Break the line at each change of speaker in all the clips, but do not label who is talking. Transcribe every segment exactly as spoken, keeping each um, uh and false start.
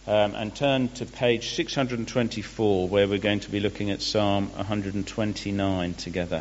um, and turn to page six hundred twenty-four, where we're going to be looking at Psalm one hundred twenty-nine together.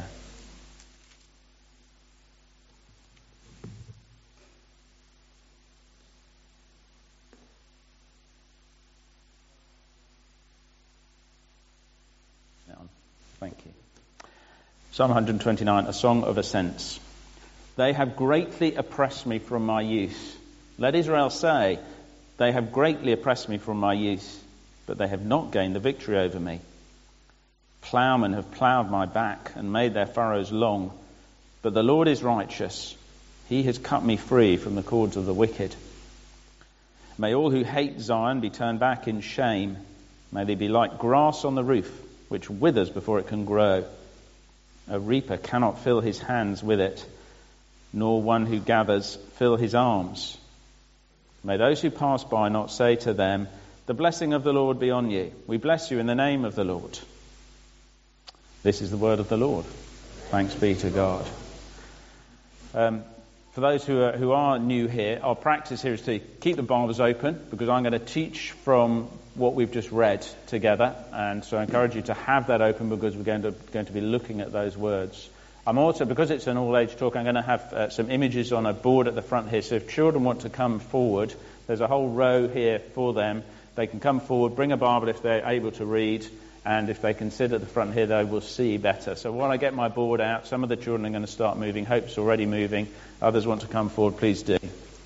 Thank you. Psalm one hundred twenty-nine, a song of ascents. They have greatly oppressed me from my youth. Let Israel say, they have greatly oppressed me from my youth, but they have not gained the victory over me. Ploughmen have ploughed my back and made their furrows long, but the Lord is righteous. He has cut me free from the cords of the wicked. May all who hate Zion be turned back in shame. May they be like grass on the roof, which withers before it can grow. A reaper cannot fill his hands with it, nor one who gathers fill his arms. May those who pass by not say to them, the blessing of the Lord be on you. We bless you in the name of the Lord. This is the word of the Lord. Thanks be to God. Um, for those who are, who are new here, our practice here is to keep the Bibles open, because I'm going to teach from what we've just read together, and so I encourage you to have that open, because we're going to going to be looking at those words. I'm also, because it's an all-age talk, I'm going to have uh, some images on a board at the front here, so if children want to come forward, there's a whole row here for them. They can come forward, bring a Bible if they're able to read, and if they can sit at the front here, they will see better. So while I get my board out, some of the children are going to start moving. Hope's already moving. Others want to come forward, please do.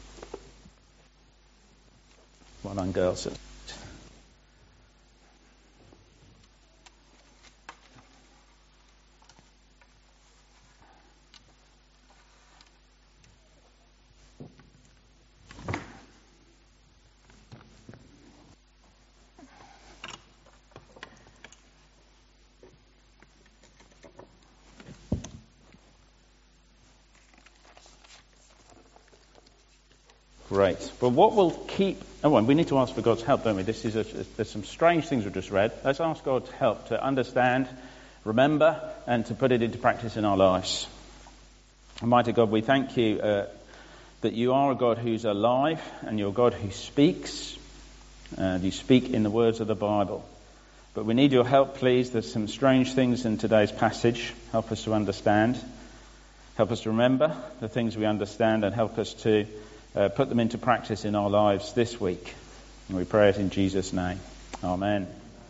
Well done, girls. Great. But what will keep... Oh, well, we need to ask for God's help, don't we? This is a, there's some strange things we've just read. Let's ask God's help to understand, remember, and to put it into practice in our lives. Almighty God, we thank you uh, that you are a God who's alive, and you're a God who speaks. Uh, you speak in the words of the Bible. But we need your help, please. There's some strange things in today's passage. Help us to understand. Help us to remember the things we understand, and help us to Uh, put them into practice in our lives this week. And we pray it in Jesus' name. Amen.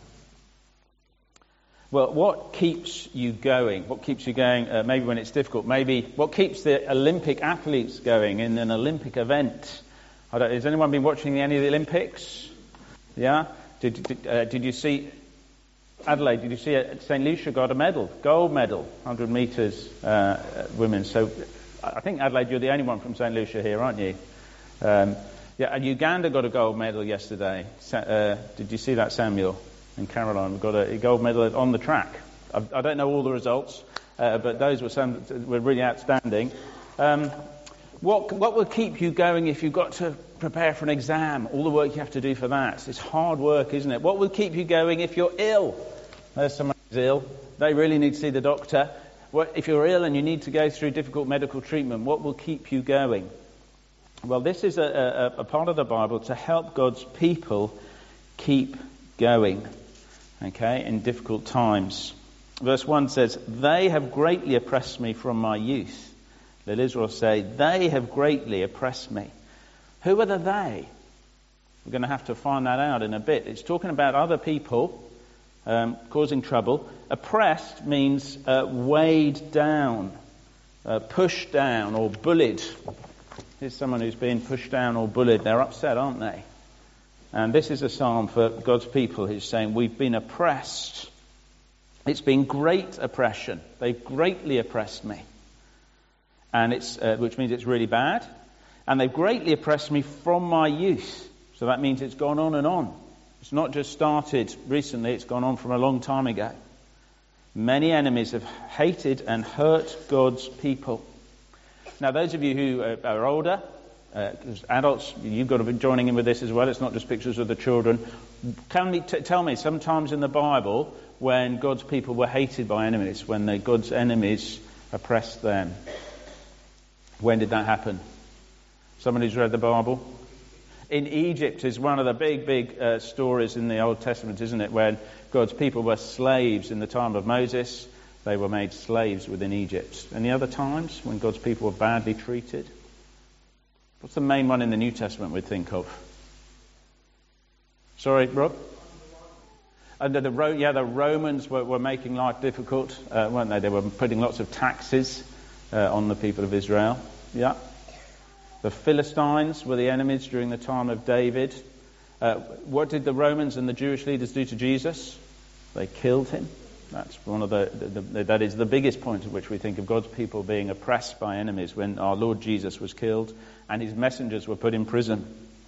Well, what keeps you going? What keeps you going uh, maybe when it's difficult? Maybe what keeps the Olympic athletes going in an Olympic event? I don't, has anyone been watching any of the Olympics? Yeah? Did, did, uh, did you see... Adelaide, did you see uh, Saint Lucia got a medal, gold medal, one hundred metres uh, women. So I think, Adelaide, you're the only one from Saint Lucia here, aren't you? Um, yeah, and Uganda got a gold medal yesterday. Uh, did you see that, Samuel and Caroline? We got a, a gold medal on the track. I, I don't know all the results, uh, but those were some were really outstanding. Um, what what will keep you going if you've got to prepare for an exam? All the work you have to do for that. It's hard work, isn't it? What will keep you going if you're ill? There's someone who's ill. They really need to see the doctor. What, if you're ill and you need to go through difficult medical treatment, what will keep you going? Well, this is a, a, a part of the Bible to help God's people keep going, okay, in difficult times. Verse one says, they have greatly oppressed me from my youth. Let Israel say, they have greatly oppressed me. Who are the they? We're going to have to find that out in a bit. It's talking about other people um, causing trouble. Oppressed means uh, weighed down, uh, pushed down or bullied. Here's someone who's being pushed down or bullied. They're upset, aren't they? And this is a psalm for God's people who's saying, we've been oppressed. It's been great oppression. They've greatly oppressed me. And it's uh, which means it's really bad. And they've greatly oppressed me from my youth. So that means it's gone on and on. It's not just started recently, it's gone on from a long time ago. Many enemies have hated and hurt God's people. Now, those of you who are older, uh, as adults, you've got to be joining in with this as well. It's not just pictures of the children. Can me t- tell me, sometimes in the Bible, when God's people were hated by enemies, when the, God's enemies oppressed them, when did that happen? Someone who's read the Bible? in Egypt is one of the big, big uh, stories in the Old Testament, isn't it? When God's people were slaves in the time of Moses, they were made slaves within Egypt. Any other times when God's people were badly treated? What's the main one in the New Testament we'd think of? Sorry, Rob? Under the Ro- yeah, the Romans were, were making life difficult, uh, weren't they? They were putting lots of taxes uh, on the people of Israel. Yeah. The Philistines were the enemies during the time of David. Uh, what did the Romans and the Jewish leaders do to Jesus? They killed him. That's one of the, the, the that is the biggest point at which we think of God's people being oppressed by enemies, when our Lord Jesus was killed and his messengers were put in prison.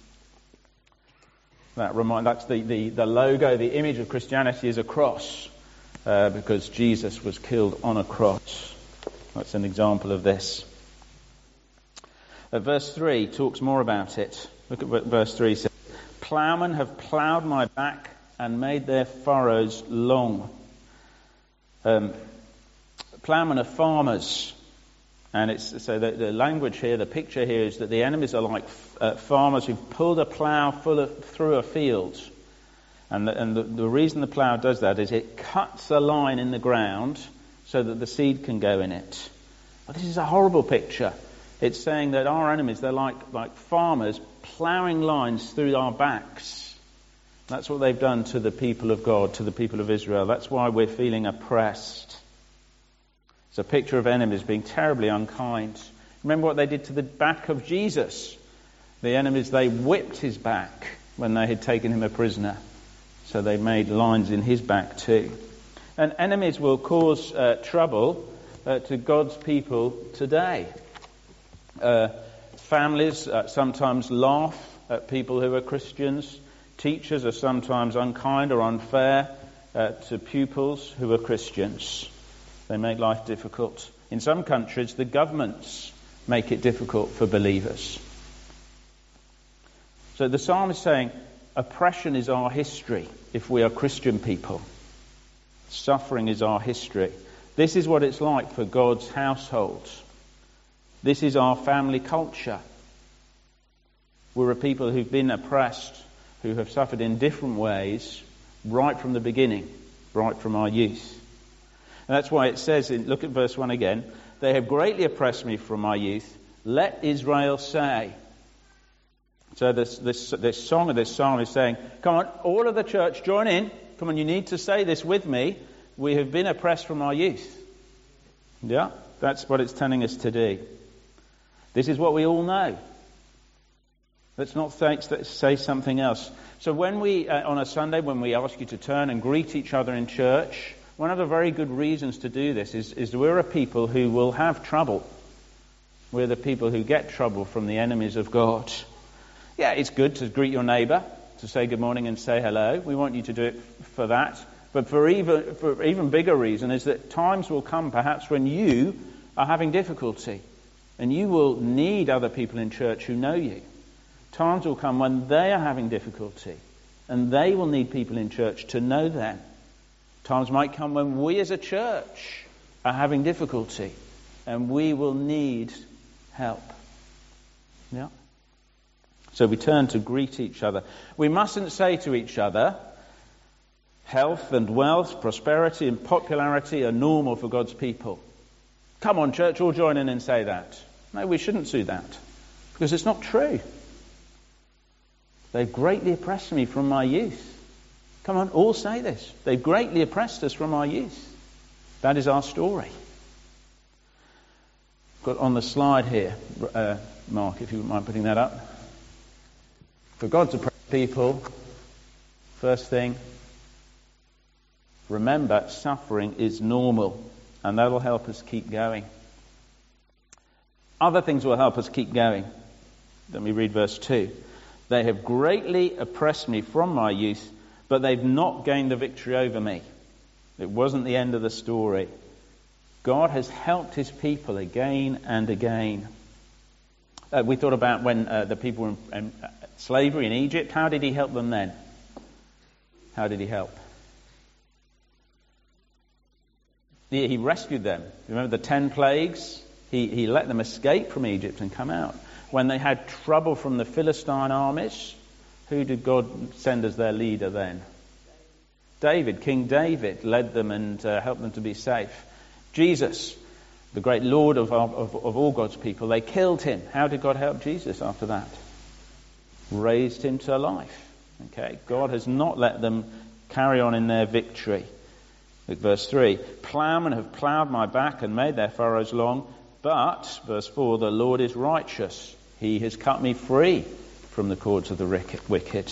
That remind, that's the, the, the logo, the image of Christianity is a cross, uh, because Jesus was killed on a cross. That's an example of this. Uh, verse three talks more about it. Look at what verse three says. Ploughmen have ploughed my back and made their furrows long. Um, ploughmen are farmers. And it's so the, the language here, the picture here is that the enemies are like uh, farmers who've pulled a plough full of, through a field. And, the, and the, the reason the plough does that is it cuts a line in the ground so that the seed can go in it. But this is a horrible picture. It's saying that our enemies, they're like, like farmers ploughing lines through our backs. That's what they've done to the people of God, to the people of Israel. That's why we're feeling oppressed. It's a picture of enemies being terribly unkind. Remember what they did to the back of Jesus. The enemies, they whipped his back when they had taken him a prisoner. So they made lines in his back too. And enemies will cause uh, trouble uh, to God's people today. Uh, families uh, sometimes laugh at people who are Christians. Teachers are sometimes unkind or unfair uh, to pupils who are Christians. They make life difficult. In some countries, the governments make it difficult for believers. So the psalm is saying, oppression is our history if we are Christian people. Suffering is our history. This is what it's like for God's household. This is our family culture. We're a people who've been oppressed, who have suffered in different ways right from the beginning, right from our youth. And that's why it says, in, look at verse one again, they have greatly oppressed me from my youth. Let Israel say. So this, this, this song of this psalm is saying, come on, all of the church, join in. Come on, you need to say this with me. We have been oppressed from our youth. Yeah, that's what it's telling us to do. This is what we all know. Let's not think, say something else. So when we, uh, on a Sunday, when we ask you to turn and greet each other in church, one of the very good reasons to do this is, is we're a people who will have trouble. We're the people who get trouble from the enemies of God. Yeah, it's good to greet your neighbour, to say good morning and say hello. We want you to do it for that. But for even, for even bigger reason is that times will come perhaps when you are having difficulty. And you will need other people in church who know you. Times will come when they are having difficulty. And they will need people in church to know them. Times might come when we as a church are having difficulty and we will need help. Yeah. So we turn to greet each other. We mustn't say to each other, health and wealth, prosperity and popularity are normal for God's people. Come on, church, all join in and say that. No, we shouldn't do that because it's not true. They've greatly oppressed me from my youth. Come on, all say this. They've greatly oppressed us from our youth. That is our story. Got on the slide here, uh, Mark, if you wouldn't mind putting that up. For God's oppressed people, first thing, remember suffering is normal, and that will help us keep going. Other things will help us keep going. Let me read verse two. They have greatly oppressed me from my youth, but they've not gained the victory over me. It wasn't the end of the story. God has helped his people again and again. Uh, we thought about when uh, the people were in, in uh, slavery in Egypt. How did he help them then? How did he help? He, he rescued them. Remember the ten plagues? He, he let them escape from Egypt and come out. When they had trouble from the Philistine armies, who did God send as their leader then? David, King David, led them and uh, helped them to be safe. Jesus, the great Lord of, of, of all God's people, they killed him. How did God help Jesus after that? Raised him to life. Okay, God has not let them carry on in their victory. Look, verse three, plowmen have ploughed my back and made their furrows long, but, verse four, the Lord is righteous. He has cut me free from the cords of the wicked.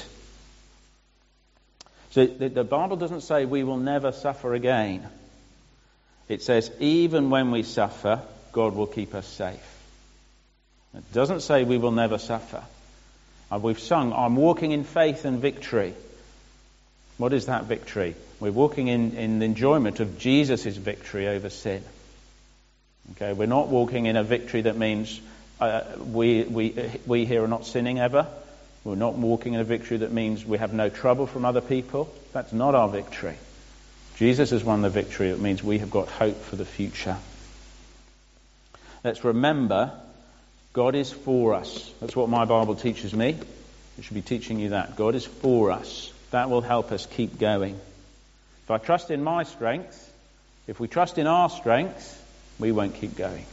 So the, the Bible doesn't say we will never suffer again. It says even when we suffer, God will keep us safe. It doesn't say we will never suffer. Uh, we've sung, I'm walking in faith and victory. What is that victory? We're walking in, in the enjoyment of Jesus' victory over sin. Okay, we're not walking in a victory that means uh, we, we, we here are not sinning ever. We're not walking in a victory that means we have no trouble from other people. That's not our victory. Jesus has won the victory. It means we have got hope for the future. Let's remember, God is for us. That's what my Bible teaches me. It should be teaching you that. God is for us. That will help us keep going. If I trust in my strength, if we trust in our strength, we won't keep going.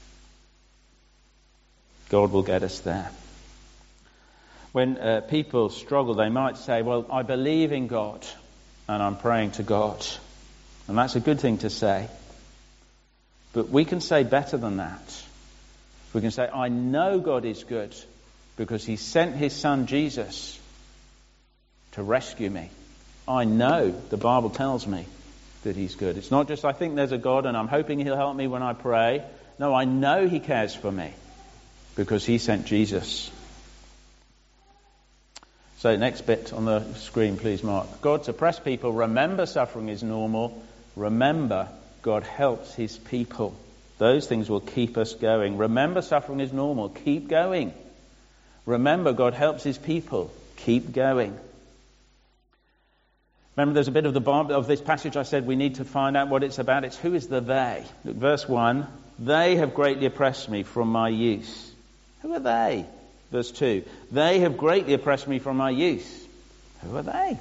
God will get us there. When uh, people struggle, they might say, well, I believe in God and I'm praying to God. And that's a good thing to say. But we can say better than that. We can say, I know God is good because he sent his son Jesus to rescue me. I know, the Bible tells me that he's good. It's not just I think there's a God and I'm hoping he'll help me when I pray. No, I know he cares for me because he sent Jesus. So next bit on the screen, please, Mark. God's oppressed people. Remember, suffering is normal. Remember, God helps his people. Those things will keep us going. Remember, suffering is normal. Keep going. Remember, God helps his people. Keep going. Remember, there's a bit of the Bible, of this passage I said we need to find out what it's about. It's who is the they? Look, verse one. They have greatly oppressed me from my youth. Who are they? Verse two. They have greatly oppressed me from my youth. Who are they?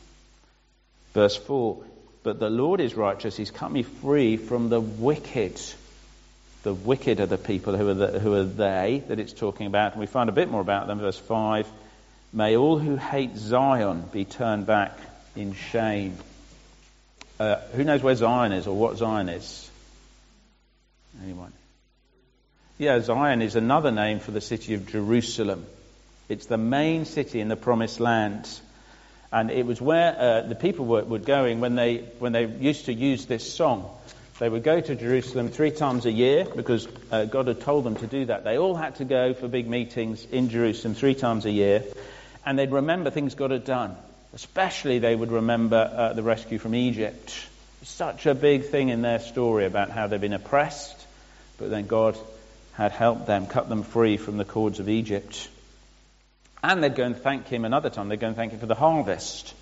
Verse four. But the Lord is righteous. He's cut me free from the wicked. The wicked are the people who are, the, who are they that it's talking about. And we find a bit more about them. Verse five. May all who hate Zion be turned back in shame. Uh, who knows where Zion is or what Zion is? Anyone? Yeah, Zion is another name for the city of Jerusalem. It's the main city in the Promised Land. And it was where uh, the people were, were going when they when they used to use this song. They would go to Jerusalem three times a year because uh, God had told them to do that. They all had to go for big meetings in Jerusalem three times a year. And they'd remember things God had done. Especially they would remember uh, the rescue from Egypt. Such a big thing in their story about how they've been oppressed, but then God had helped them, cut them free from the cords of Egypt. And they'd go and thank him another time. They'd go and thank him for the harvest.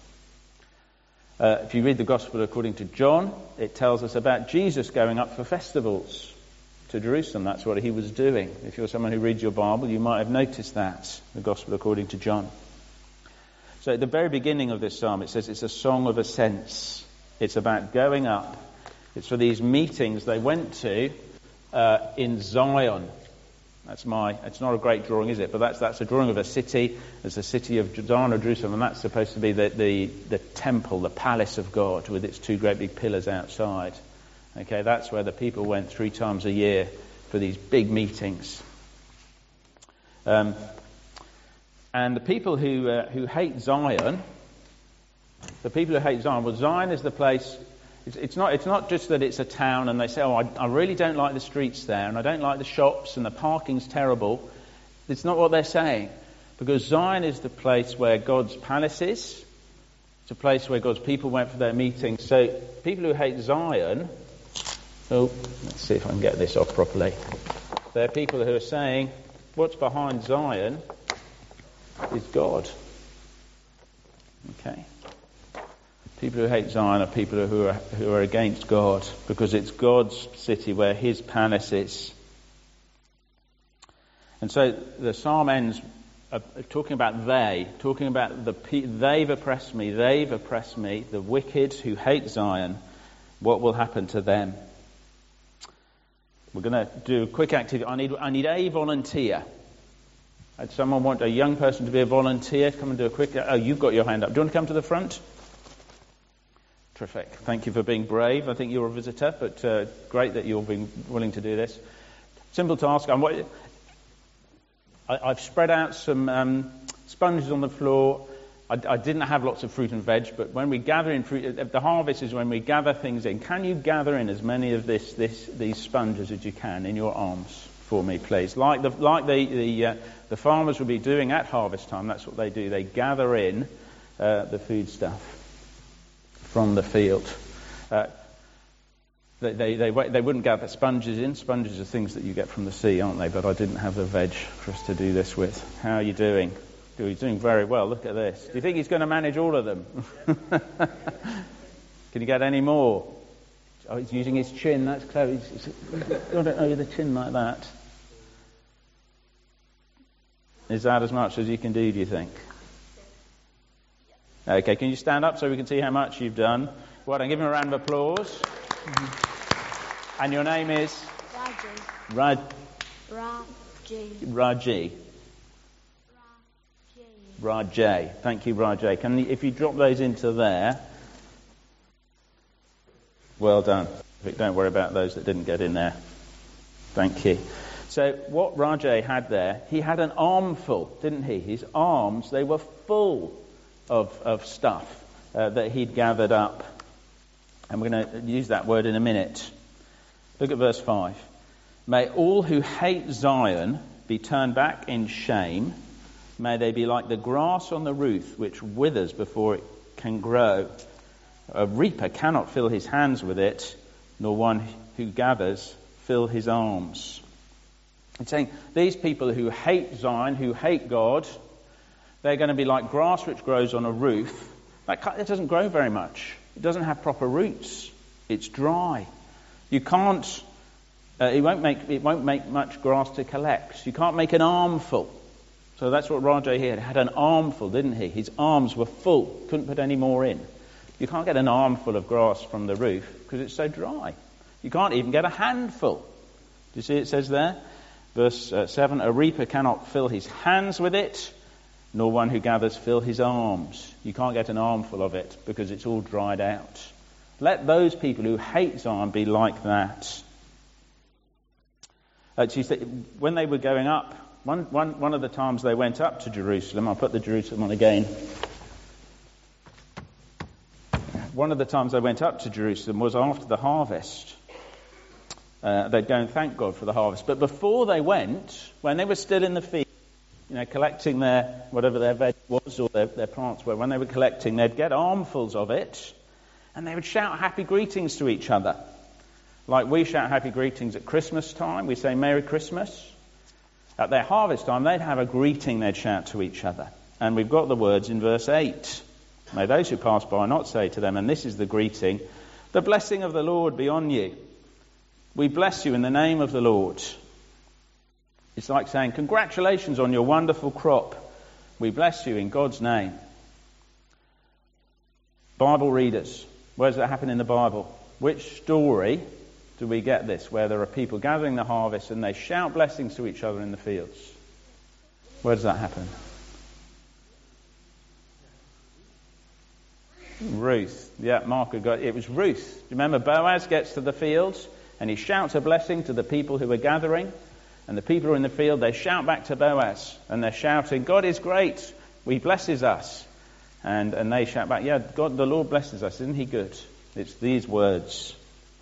Uh, if you read the Gospel according to John, it tells us about Jesus going up for festivals to Jerusalem. That's what he was doing. If you're someone who reads your Bible, you might have noticed that, the Gospel according to John. So at the very beginning of this psalm, it says it's a song of ascents. It's about going up. It's for these meetings they went to uh, in Zion. That's my, it's not a great drawing, is it? But that's that's a drawing of a city. It's a city of Zion or Jerusalem, and that's supposed to be the, the, the temple, the palace of God, with its two great big pillars outside. Okay, that's where the people went three times a year for these big meetings. Um, and the people who uh, who hate Zion, the people who hate Zion, well, Zion is the place. It's, it's not. It's not just that it's a town, and they say, "Oh, I, I really don't like the streets there, and I don't like the shops, and the parking's terrible." It's not what they're saying, because Zion is the place where God's palace is. It's a place where God's people went for their meetings. So, people who hate Zion. Oh, let's see if I can get this off properly. There are people who are saying, "What's behind Zion is God." Okay. People who hate Zion are people who are who are against God, because it's God's city where his palace is. And so the psalm ends uh, talking about they, talking about the pe- they've oppressed me, they've oppressed me, the wicked who hate Zion, what will happen to them? We're going to do a quick activity. I need I need a volunteer. Does someone want a young person to be a volunteer? Come and do a quick... Oh, you've got your hand up. Do you want to come to the front? Terrific. Thank you for being brave. I think you're a visitor, but uh, great that you're being willing to do this. Simple task. I'm, I, I've spread out some um, sponges on the floor. I, I didn't have lots of fruit and veg, but when we gather in fruit... The harvest is when we gather things in. Can you gather in as many of this, this, these sponges as you can in your arms for me, please? Like the like the the, uh, the farmers will be doing at harvest time. That's what they do. They gather in uh, the food stuff from the field. Uh, they, they they they wouldn't gather sponges in. Sponges are things that you get from the sea, aren't they? But I didn't have the veg for us to do this with. How are you doing? He's doing very well. Look at this. Do you think he's going to manage all of them? Can you get any more? Oh, he's using his chin. That's clever. He's, he's, I don't know the chin like that. Is that as much as you can do, do you think? Okay, can you stand up so we can see how much you've done? Well done. Give him a round of applause. Mm-hmm. And your name is?
Raji.
Raj.
Raji.
Raji. Rajay. Thank you, Rajay. Can you, if you drop those into there? Well done. Don't worry about those that didn't get in there. Thank you. So what Rajay had there, he had an armful, didn't he? His arms, they were full of, of stuff uh, that he'd gathered up. And we're going to use that word in a minute. Look at verse five. May all who hate Zion be turned back in shame. May they be like the grass on the roof, which withers before it can grow. A reaper cannot fill his hands with it, nor one who gathers fill his arms. It's saying these people who hate Zion, who hate God, they're going to be like grass which grows on a roof. That it doesn't grow very much. It doesn't have proper roots. It's dry. You can't. Uh, it won't make. It won't make much grass to collect. You can't make an armful. So that's what Rajay here had. An armful, didn't he? His arms were full. Couldn't put any more in. You can't get an armful of grass from the roof because it's so dry. You can't even get a handful. Do you see it says there? Verse uh, seven, a reaper cannot fill his hands with it, nor one who gathers fill his arms. You can't get an armful of it because it's all dried out. Let those people who hate Zion be like that. Uh, she said, when they were going up, one, one, one of the times they went up to Jerusalem, I'll put the Jerusalem on again. One of the times they went up to Jerusalem was after the harvest. Uh, they'd go and thank God for the harvest. But before they went, when they were still in the field, you know, collecting their, whatever their veg was or their, their plants were, when they were collecting, they'd get armfuls of it and they would shout happy greetings to each other. Like we shout happy greetings at Christmas time, we say Merry Christmas. At their harvest time, they'd have a greeting they'd shout to each other. And we've got the words in verse eight. May those who pass by not say to them, and this is the greeting, the blessing of the Lord be on you. We bless you in the name of the Lord. It's like saying, congratulations on your wonderful crop. We bless you in God's name. Bible readers, where does that happen in the Bible? Which story do we get this, where there are people gathering the harvest and they shout blessings to each other in the fields? Where does that happen? Ruth. Yeah, Mark had got it. Was Ruth. Do you remember Boaz gets to the fields and he shouts a blessing to the people who are gathering, and the people who are in the field, they shout back to Boaz and they're shouting, God is great, he blesses us. And and they shout back, yeah, God, the Lord blesses us, isn't he good? It's these words.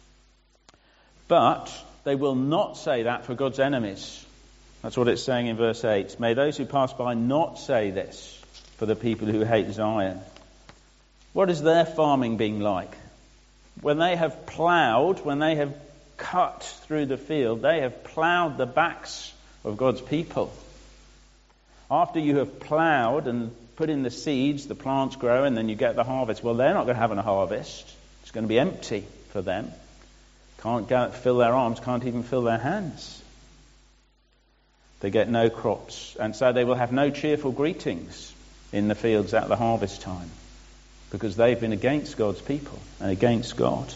But they will not say that for God's enemies. That's what it's saying in verse eight. May those who pass by not say this for the people who hate Zion. What is their farming being like? When they have ploughed, when they have cut through the field, they have ploughed the backs of God's people. After you have ploughed and put in the seeds, the plants grow, and then you get the harvest. Well, they're not going to have a harvest. It's going to be empty for them. Can't go, fill their arms, can't even fill their hands. They get no crops, and so they will have no cheerful greetings in the fields at the harvest time, because they've been against God's people and against God.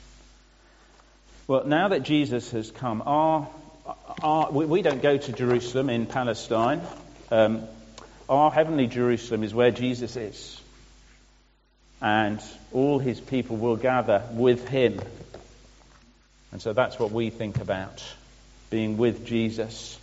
Well, now that Jesus has come, our, our, we, we don't go to Jerusalem in Palestine. Um, our heavenly Jerusalem is where Jesus is. And all his people will gather with him. And so that's what we think about, being with Jesus.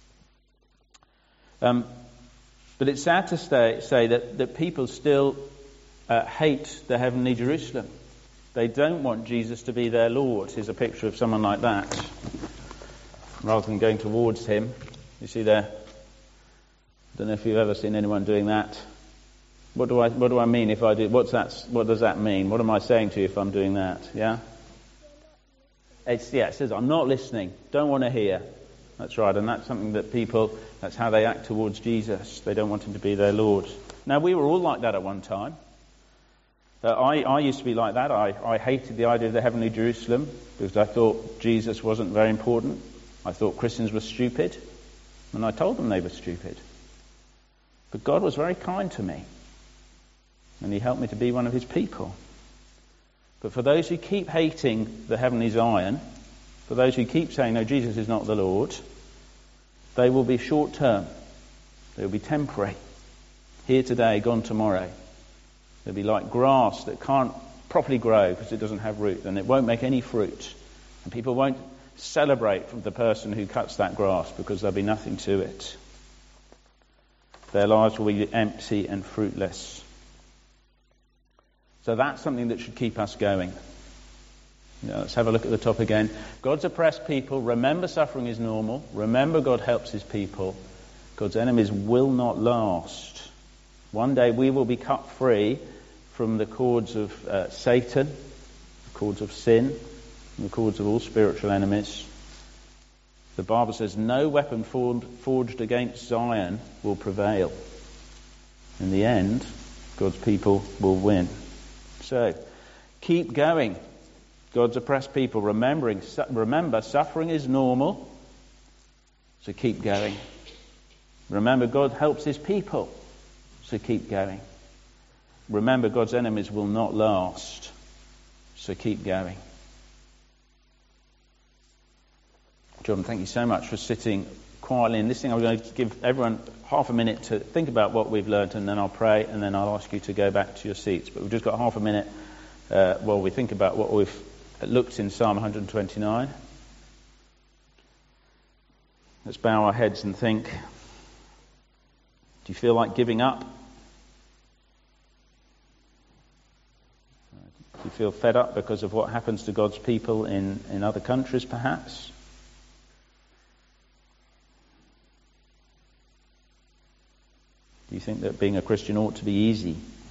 Um, but it's sad to say, say that, that people still uh, hate the heavenly Jerusalem. They don't want Jesus to be their Lord. Here's a picture of someone like that. Rather than going towards him, you see there. I don't know if you've ever seen anyone doing that. What do I what do I mean if I do? What's that? What does that mean? What am I saying to you if I'm doing that? Yeah. It's yeah. It says I'm not listening. Don't want to hear. That's right, and that's something that people. That's how they act towards Jesus. They don't want him to be their Lord. Now we were all like that at one time. Uh, I, I used to be like that. I, I hated the idea of the heavenly Jerusalem because I thought Jesus wasn't very important. I thought Christians were stupid, and I told them they were stupid. But God was very kind to me, and he helped me to be one of his people. But for those who keep hating the heavenly Zion, for those who keep saying, no, Jesus is not the Lord, they will be short-term. They will be temporary. Here today, gone tomorrow. They'll be like grass that can't properly grow because it doesn't have root, and it won't make any fruit. And people won't celebrate from the person who cuts that grass because there'll be nothing to it. Their lives will be empty and fruitless. So that's something that should keep us going. You know, let's have a look at the top again. God's oppressed people. Remember, suffering is normal. Remember, God helps his people. God's enemies will not last. One day we will be cut free from the cords of uh, Satan, the cords of sin, and the cords of all spiritual enemies. The Bible says no weapon formed, forged against Zion will prevail. In the end, God's people will win. So, keep going. God's oppressed people, remembering, remember, suffering is normal, so keep going. Remember, God helps his people, so keep going. Remember, God's enemies will not last, so keep going. John, thank you so much for sitting quietly and listening. I'm going to give everyone half a minute to think about what we've learned, and then I'll pray, and then I'll ask you to go back to your seats. But we've just got half a minute uh, while we think about what we've looked in Psalm one twenty-nine. Let's bow our heads and think. Do you feel like giving up? Do you feel fed up because of what happens to God's people in, in other countries, perhaps? Do you think that being a Christian ought to be easy?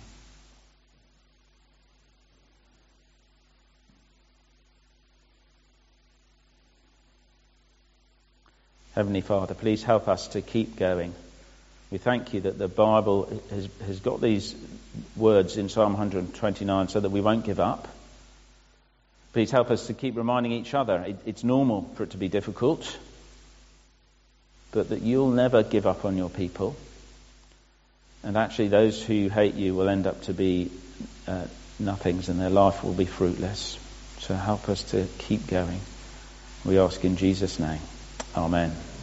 Heavenly Father, please help us to keep going. We thank you that the Bible has, has got these words in Psalm one twenty-nine so that we won't give up. Please help us to keep reminding each other it, it's normal for it to be difficult, but that you'll never give up on your people. And actually those who hate you will end up to be uh, nothings, and their life will be fruitless. So help us to keep going. We ask in Jesus' name. Amen.